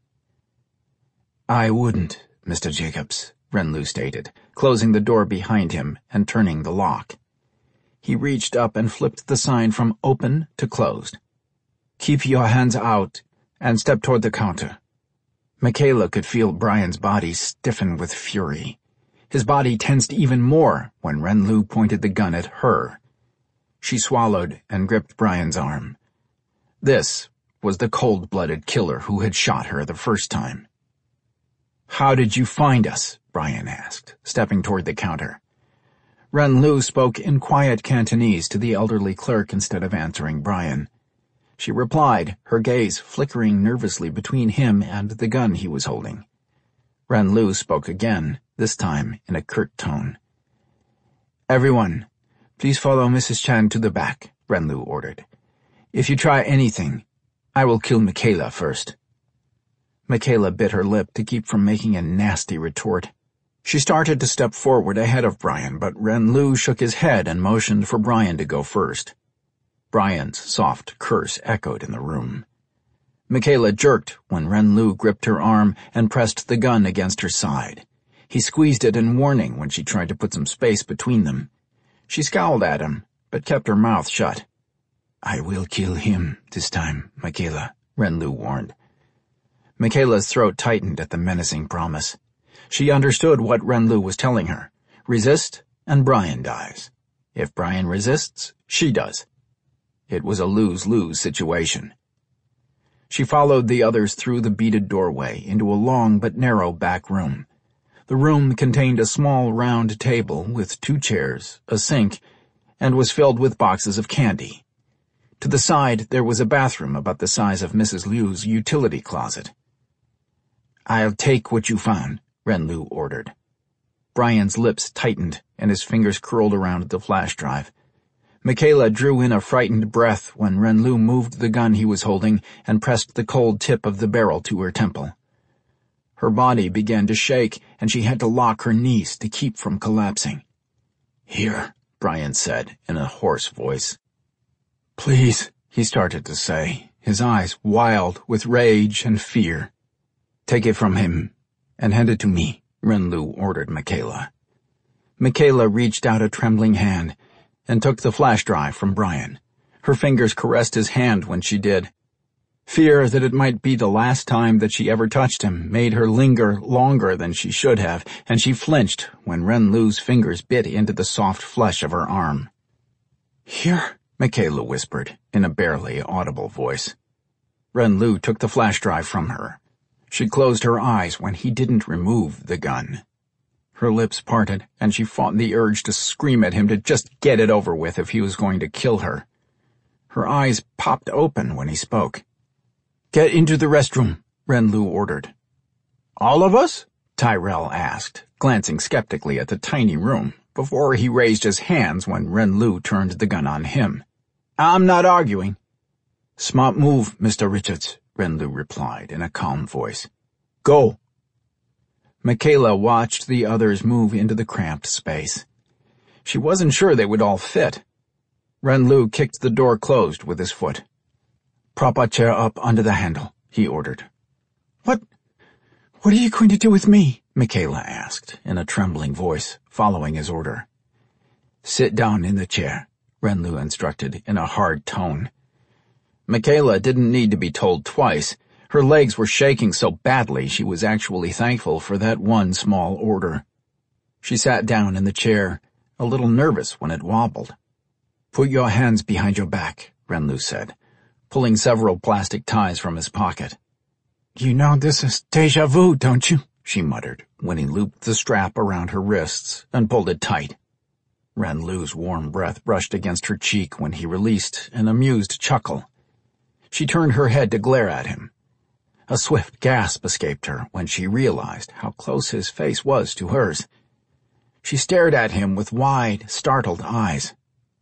"I wouldn't, Mr. Jacobs," Renlu stated, closing the door behind him and turning the lock. He reached up and flipped the sign from open to closed. "Keep your hands out and step toward the counter." Michaela could feel Brian's body stiffen with fury. His body tensed even more when Renlu pointed the gun at her. She swallowed and gripped Brian's arm. This was the cold-blooded killer who had shot her the first time. "How did you find us?" Brian asked, stepping toward the counter. Renlu spoke in quiet Cantonese to the elderly clerk instead of answering Brian. She replied, her gaze flickering nervously between him and the gun he was holding. Renlu spoke again, this time in a curt tone. "Everyone, please follow Mrs. Chan to the back," Renlu ordered. "If you try anything, I will kill Michaela first." Michaela bit her lip to keep from making a nasty retort. She started to step forward ahead of Brian, but Renlu shook his head and motioned for Brian to go first. Brian's soft curse echoed in the room. Michaela jerked when Renlu gripped her arm and pressed the gun against her side. He squeezed it in warning when she tried to put some space between them. She scowled at him, but kept her mouth shut. "I will kill him this time, Michaela," Renlu warned. Michaela's throat tightened at the menacing promise. She understood what Renlu was telling her. Resist, and Brian dies. If Brian resists, she does. It was a lose-lose situation. She followed the others through the beaded doorway into a long but narrow back room. The room contained a small round table with 2 chairs, a sink, and was filled with boxes of candy. To the side, there was a bathroom about the size of Mrs. Liu's utility closet. "I'll take what you found," Renlu ordered. Brian's lips tightened and his fingers curled around the flash drive. Michaela drew in a frightened breath when Renlu moved the gun he was holding and pressed the cold tip of the barrel to her temple. Her body began to shake, and she had to lock her knees to keep from collapsing. "Here," Brian said in a hoarse voice. "Please," he started to say, his eyes wild with rage and fear. "Take it from him and hand it to me," Renlu ordered Michaela. Michaela reached out a trembling hand and took the flash drive from Brian. Her fingers caressed his hand when she did. Fear that it might be the last time that she ever touched him made her linger longer than she should have, and she flinched when Renlu's fingers bit into the soft flesh of her arm. "Here," Michaela whispered in a barely audible voice. Renlu took the flash drive from her. She closed her eyes when he didn't remove the gun. Her lips parted, and she fought the urge to scream at him to just get it over with if he was going to kill her. Her eyes popped open when he spoke. "Get into the restroom," Renlu ordered. "All of us?" Tyrell asked, glancing skeptically at the tiny room, before he raised his hands when Renlu turned the gun on him. "I'm not arguing." "Smart move, Mr. Richards," Renlu replied in a calm voice. "Go." Michaela watched the others move into the cramped space. She wasn't sure they would all fit. Renlu kicked the door closed with his foot. "Prop a chair up under the handle," he ordered. What are you going to do with me?" Michaela asked in a trembling voice, following his order. "Sit down in the chair," Renlu instructed in a hard tone. Michaela didn't need to be told twice. Her legs were shaking so badly she was actually thankful for that one small order. She sat down in the chair, a little nervous when it wobbled. "Put your hands behind your back," Renlu said, pulling several plastic ties from his pocket. "You know this is déjà vu, don't you?" she muttered when he looped the strap around her wrists and pulled it tight. Renlu's warm breath brushed against her cheek when he released an amused chuckle. She turned her head to glare at him. A swift gasp escaped her when she realized how close his face was to hers. She stared at him with wide, startled eyes.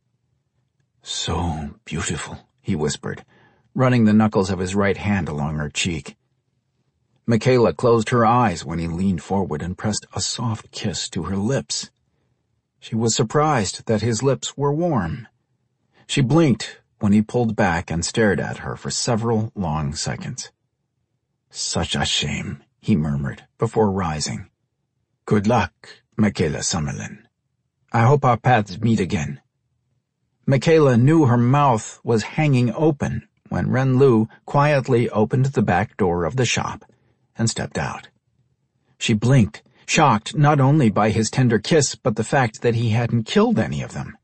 "So beautiful," he whispered, running the knuckles of his right hand along her cheek. Michaela closed her eyes when he leaned forward and pressed a soft kiss to her lips. She was surprised that his lips were warm. She blinked when he pulled back and stared at her for several long seconds. "Such a shame," he murmured before rising. "Good luck, Michaela Summerlin. I hope our paths meet again." Michaela knew her mouth was hanging open when Renlu quietly opened the back door of the shop and stepped out. She blinked, shocked not only by his tender kiss but the fact that he hadn't killed any of them.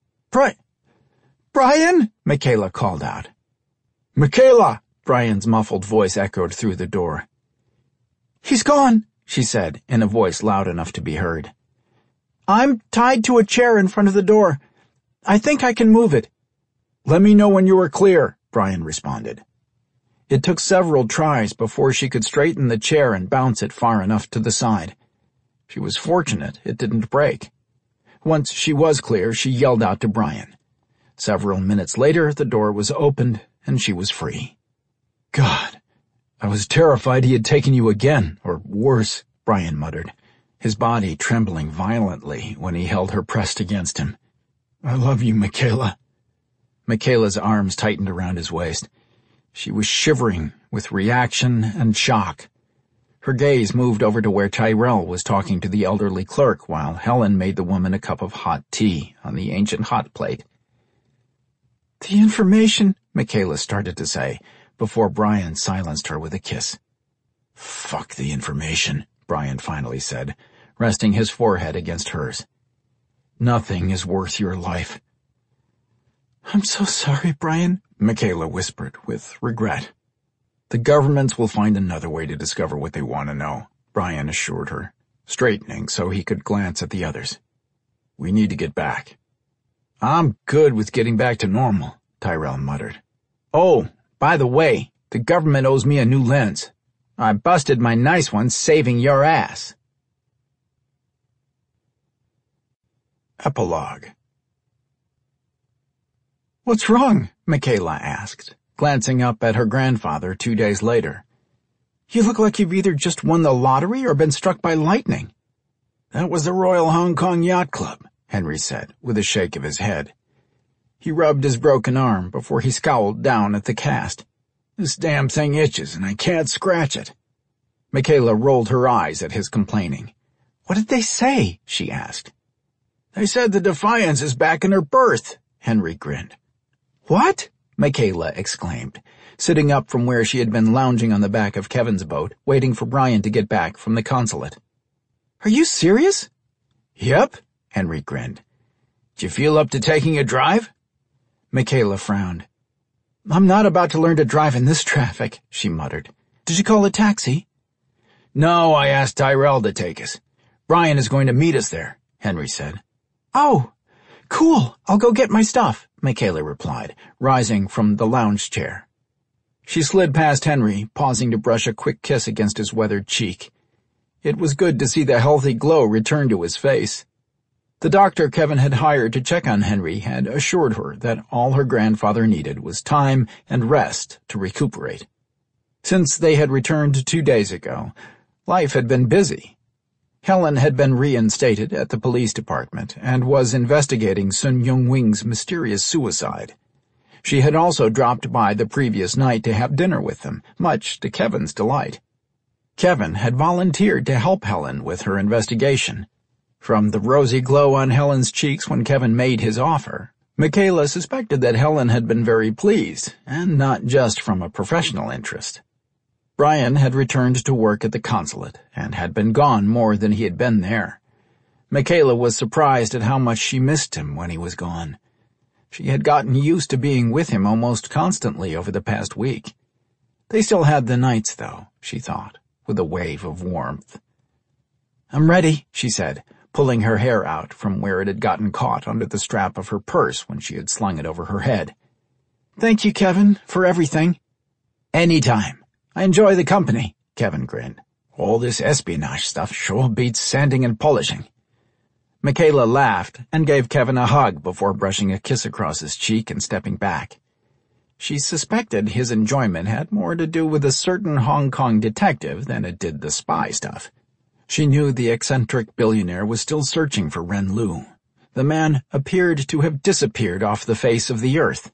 Brian? Michaela called out. "Michaela!" Brian's muffled voice echoed through the door. "He's gone," she said in a voice loud enough to be heard. "I'm tied to a chair in front of the door. I think I can move it." "Let me know when you are clear," Brian responded. It took several tries before she could straighten the chair and bounce it far enough to the side. She was fortunate it didn't break. Once she was clear, she yelled out to Brian. Several minutes later, the door was opened and she was free. "God, I was terrified he had taken you again, or worse," Brian muttered, his body trembling violently when he held her pressed against him. "I love you, Michaela." Michaela's arms tightened around his waist. She was shivering with reaction and shock. Her gaze moved over to where Tyrell was talking to the elderly clerk while Helen made the woman a cup of hot tea on the ancient hot plate. "The information," Michaela started to say, before Brian silenced her with a kiss. "Fuck the information," Brian finally said, resting his forehead against hers. "Nothing is worth your life." "I'm so sorry, Brian," Michaela whispered with regret. "The governments will find another way to discover what they want to know," Brian assured her, straightening so he could glance at the others. "We need to get back." I'm good with getting back to normal, Tyrell muttered. Oh, by the way, the government owes me a new lens. I busted my nice one saving your ass. Epilogue. What's wrong? Michaela asked, glancing up at her grandfather 2 days later. You look like you've either just won the lottery or been struck by lightning. That was the Royal Hong Kong Yacht Club, Henry said, with a shake of his head. He rubbed his broken arm before he scowled down at the cast. This damn thing itches and I can't scratch it. Michaela rolled her eyes at his complaining. What did they say? She asked. They said the Defiance is back in her berth, Henry grinned. What? Michaela exclaimed, sitting up from where she had been lounging on the back of Kevin's boat, waiting for Brian to get back from the consulate. Are you serious? Yep, Henry grinned. Do you feel up to taking a drive? Michaela frowned. I'm not about to learn to drive in this traffic, she muttered. Did you call a taxi? No, I asked Tyrell to take us. Brian is going to meet us there, Henry said. Oh, cool. I'll go get my stuff, Michaela replied, rising from the lounge chair. She slid past Henry, pausing to brush a quick kiss against his weathered cheek. It was good to see the healthy glow return to his face. The doctor Kevin had hired to check on Henry had assured her that all her grandfather needed was time and rest to recuperate. Since they had returned 2 days ago, life had been busy. Helen had been reinstated at the police department and was investigating Sun Yung-wing's mysterious suicide. She had also dropped by the previous night to have dinner with them, much to Kevin's delight. Kevin had volunteered to help Helen with her investigation. From the rosy glow on Helen's cheeks when Kevin made his offer, Michaela suspected that Helen had been very pleased, and not just from a professional interest. Brian had returned to work at the consulate and had been gone more than he had been there. Michaela was surprised at how much she missed him when he was gone. She had gotten used to being with him almost constantly over the past week. They still had the nights, though, she thought, with a wave of warmth. I'm ready, she said, pulling her hair out from where it had gotten caught under the strap of her purse when she had slung it over her head. Thank you, Kevin, for everything. Anytime. I enjoy the company, Kevin grinned. All this espionage stuff sure beats sanding and polishing. Michaela laughed and gave Kevin a hug before brushing a kiss across his cheek and stepping back. She suspected his enjoyment had more to do with a certain Hong Kong detective than it did the spy stuff. She knew the eccentric billionaire was still searching for Ren Lu. The man appeared to have disappeared off the face of the earth.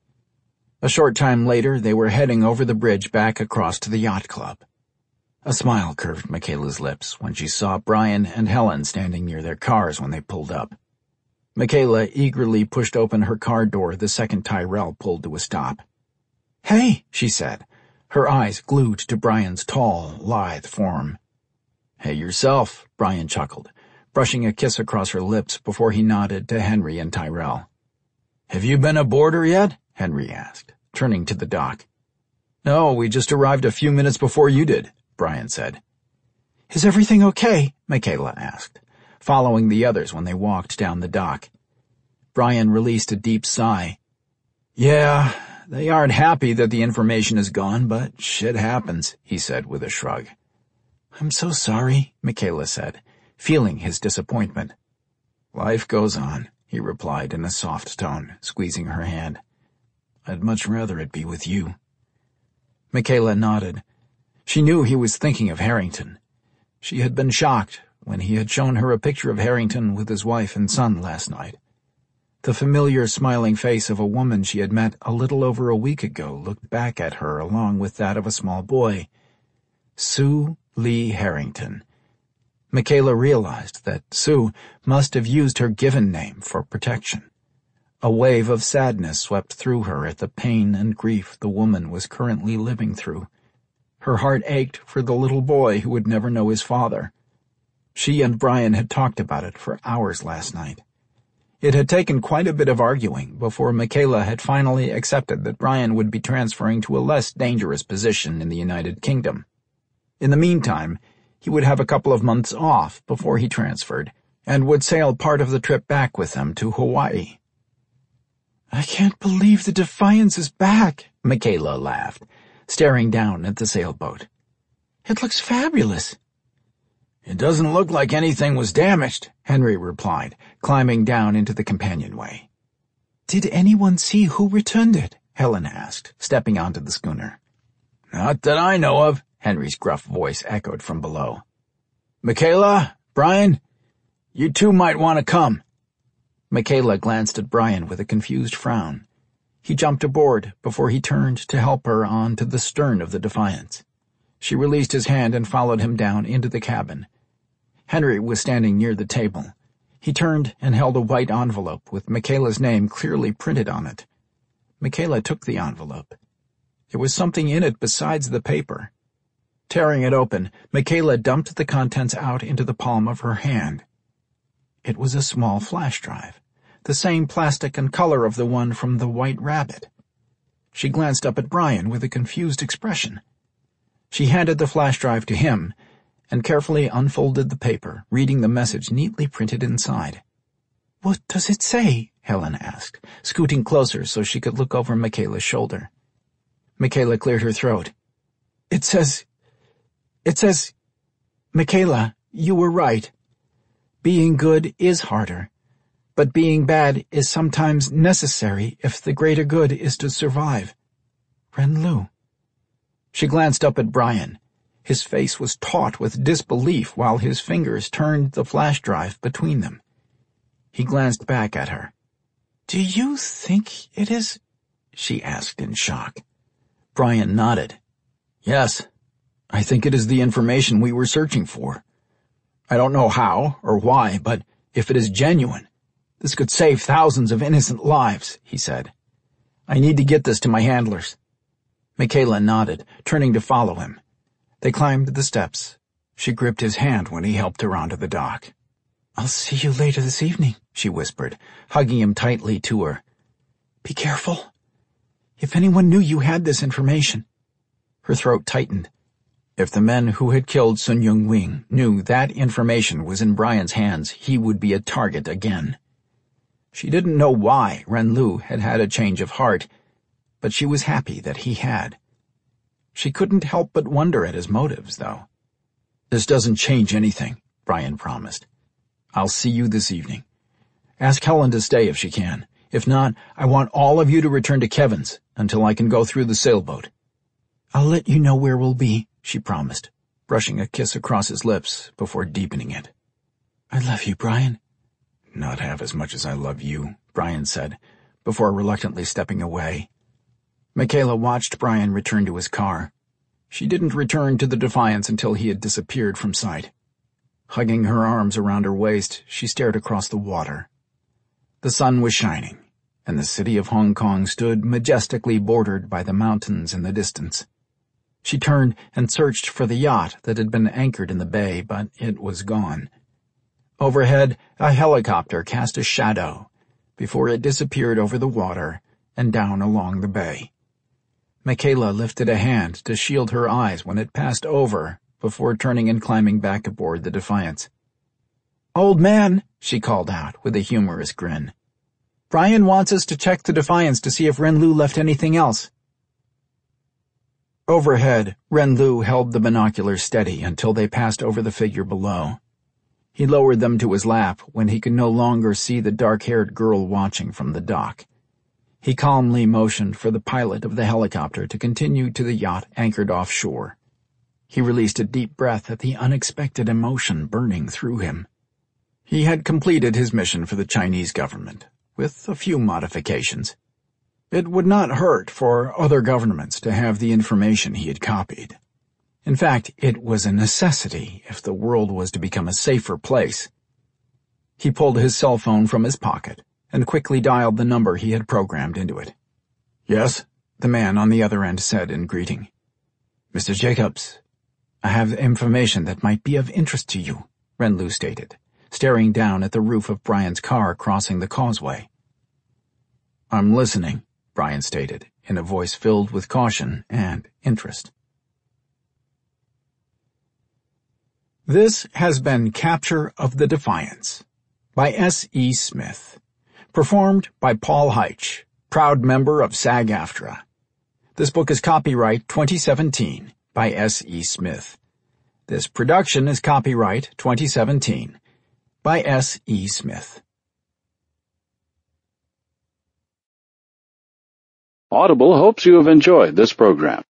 A short time later, they were heading over the bridge back across to the yacht club. A smile curved Michaela's lips when she saw Brian and Helen standing near their cars when they pulled up. Michaela eagerly pushed open her car door the second Tyrell pulled to a stop. Hey, she said, her eyes glued to Brian's tall, lithe form. Hey yourself, Brian chuckled, brushing a kiss across her lips before he nodded to Henry and Tyrell. Have you been aboard her yet? Henry asked, turning to the dock. No, we just arrived a few minutes before you did, Brian said. Is everything okay? Michaela asked, following the others when they walked down the dock. Brian released a deep sigh. Yeah, they aren't happy that the information is gone, but shit happens, he said with a shrug. I'm so sorry, Michaela said, feeling his disappointment. Life goes on, he replied in a soft tone, squeezing her hand. I'd much rather it be with you. Michaela nodded. She knew he was thinking of Harrington. She had been shocked when he had shown her a picture of Harrington with his wife and son last night. The familiar smiling face of a woman she had met a little over a week ago looked back at her along with that of a small boy. Sue Lee Harrington. Michaela realized that Sue must have used her given name for protection. A wave of sadness swept through her at the pain and grief the woman was currently living through. Her heart ached for the little boy who would never know his father. She and Brian had talked about it for hours last night. It had taken quite a bit of arguing before Michaela had finally accepted that Brian would be transferring to a less dangerous position in the United Kingdom. In the meantime, he would have a couple of months off before he transferred, and would sail part of the trip back with them to Hawaii. I can't believe the Defiance is back, Michaela laughed, staring down at the sailboat. It looks fabulous. It doesn't look like anything was damaged, Henry replied, climbing down into the companionway. Did anyone see who returned it? Helen asked, stepping onto the schooner. Not that I know of, Henry's gruff voice echoed from below. Michaela, Brian, you two might want to come. Michaela glanced at Brian with a confused frown. He jumped aboard before he turned to help her on to the stern of the Defiance. She released his hand and followed him down into the cabin. Henry was standing near the table. He turned and held a white envelope with Michaela's name clearly printed on it. Michaela took the envelope. There was something in it besides the paper. Tearing it open, Michaela dumped the contents out into the palm of her hand. It was a small flash drive, the same plastic and color of the one from the White Rabbit. She glanced up at Brian with a confused expression. She handed the flash drive to him and carefully unfolded the paper, reading the message neatly printed inside. What does it say? Helen asked, scooting closer so she could look over Michaela's shoulder. Michaela cleared her throat. It says, Michaela, you were right. Being good is harder, but being bad is sometimes necessary if the greater good is to survive. Ren-Lu. She glanced up at Brian. His face was taut with disbelief while his fingers turned the flash drive between them. He glanced back at her. Do you think it is? She asked in shock. Brian nodded. Yes, I think it is the information we were searching for. I don't know how or why, but if it is genuine, this could save thousands of innocent lives, he said. I need to get this to my handlers. Michaela nodded, turning to follow him. They climbed the steps. She gripped his hand when he helped her onto the dock. I'll see you later this evening, she whispered, hugging him tightly to her. Be careful. If anyone knew you had this information. Her throat tightened. If the men who had killed Sun Yung Wing knew that information was in Brian's hands, he would be a target again. She didn't know why Ren-Lu had had a change of heart, but she was happy that he had. She couldn't help but wonder at his motives, though. This doesn't change anything, Brian promised. I'll see you this evening. Ask Helen to stay if she can. If not, I want all of you to return to Kevin's until I can go through the sailboat. I'll let you know where we'll be, she promised, brushing a kiss across his lips before deepening it. I love you, Brian. Not half as much as I love you, Brian said, before reluctantly stepping away. Michaela watched Brian return to his car. She didn't return to the Defiance until he had disappeared from sight. Hugging her arms around her waist, she stared across the water. The sun was shining, and the city of Hong Kong stood majestically bordered by the mountains in the distance. She turned and searched for the yacht that had been anchored in the bay, but it was gone. Overhead, a helicopter cast a shadow before it disappeared over the water and down along the bay. Michaela lifted a hand to shield her eyes when it passed over before turning and climbing back aboard the Defiance. Old man, she called out with a humorous grin. Brian wants us to check the Defiance to see if Ren-Lu left anything else. Overhead, Ren-Lu held the binoculars steady until they passed over the figure below. He lowered them to his lap when he could no longer see the dark-haired girl watching from the dock. He calmly motioned for the pilot of the helicopter to continue to the yacht anchored offshore. He released a deep breath at the unexpected emotion burning through him. He had completed his mission for the Chinese government, with a few modifications. It would not hurt for other governments to have the information he had copied. In fact, it was a necessity if the world was to become a safer place. He pulled his cell phone from his pocket and quickly dialed the number he had programmed into it. Yes, the man on the other end said in greeting. Mr. Jacobs, I have information that might be of interest to you, Ren-Lu stated, staring down at the roof of Brian's car crossing the causeway. I'm listening, Brian stated, in a voice filled with caution and interest. This has been Capture of the Defiance by S. E. Smith, performed by Paul Heitch, proud member of SAG-AFTRA. This book is copyright 2017 by S.E. Smith. This production is copyright 2017 by S.E. Smith. Audible hopes you have enjoyed this program.